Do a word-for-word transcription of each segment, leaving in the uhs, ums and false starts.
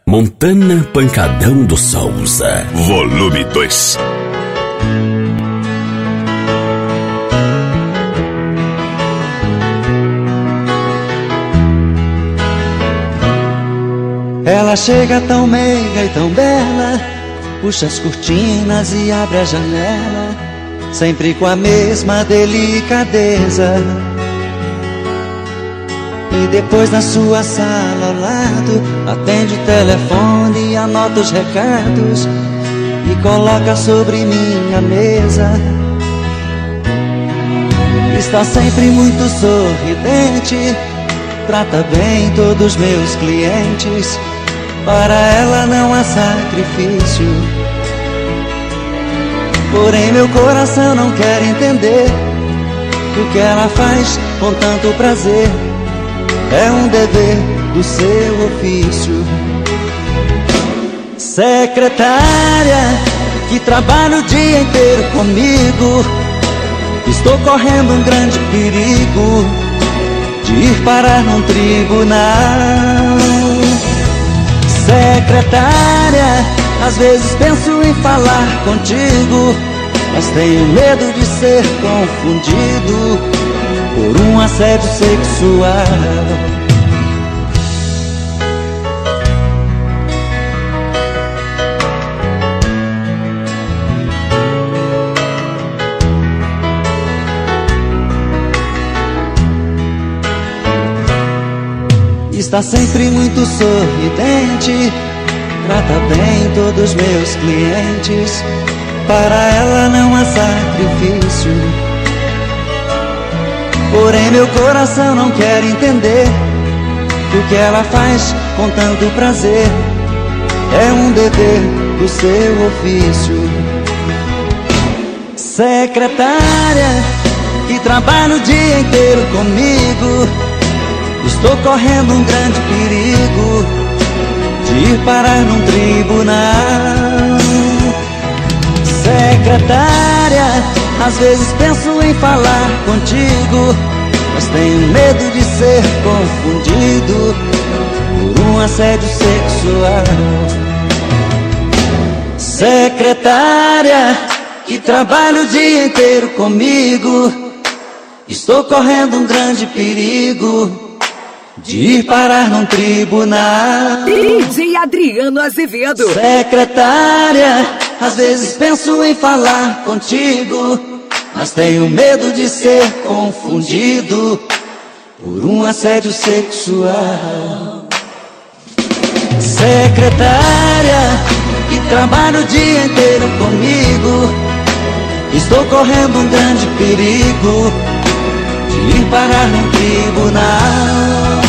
Montana Pancadão do Souza, volume dois. Ela chega tão meiga e tão bela, puxa as cortinas e abre a janela, sempre com a mesma delicadeza. E depois na sua sala ao lado, atende o telefone e anota os recados e coloca sobre minha mesa. Está sempre muito sorridente, trata bem todos os meus clientes, para ela não há sacrifício. Porém meu coração não quer entender o que ela faz com tanto prazer. É um dever do seu ofício. Secretária, que trabalha o dia inteiro comigo, estou correndo um grande perigo de ir parar num tribunal. Secretária, às vezes penso em falar contigo, mas tenho medo de ser confundido por um assédio sexual. Está sempre muito sorridente, trata bem todos os meus clientes, para ela não há sacrifício. Porém meu coração não quer entender o que ela faz com tanto prazer. É um dever do seu ofício. Secretária, que trabalha o dia inteiro comigo, estou correndo um grande perigo de ir parar num tribunal. Secretária, às vezes penso em falar contigo, mas tenho medo de ser confundido por um assédio sexual. Secretária, que trabalha o dia inteiro comigo, estou correndo um grande perigo de ir parar num tribunal. D J Adriano Azevedo. Secretária, às vezes penso em falar contigo, mas tenho medo de ser confundido por um assédio sexual. Secretária, que trabalha o dia inteiro comigo, estou correndo um grande perigo de ir parar num tribunal.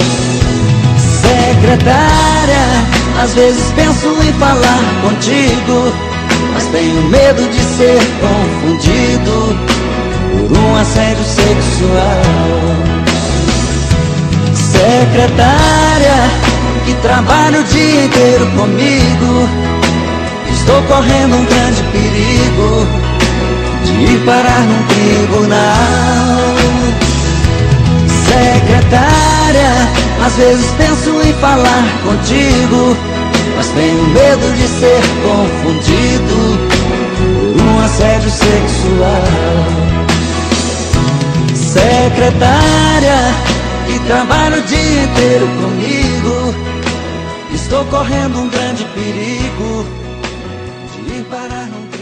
Secretária, às vezes penso em falar contigo, mas tenho medo de ser confundido por um assédio sexual. Secretária, que trabalha o dia inteiro comigo, estou correndo um grande perigo de ir parar num tribunal. Secretária, às vezes penso em falar contigo, mas tenho medo de ser confundido por um assédio sexual. Secretária, que trabalha o dia inteiro comigo, estou correndo um grande perigo de ir parar num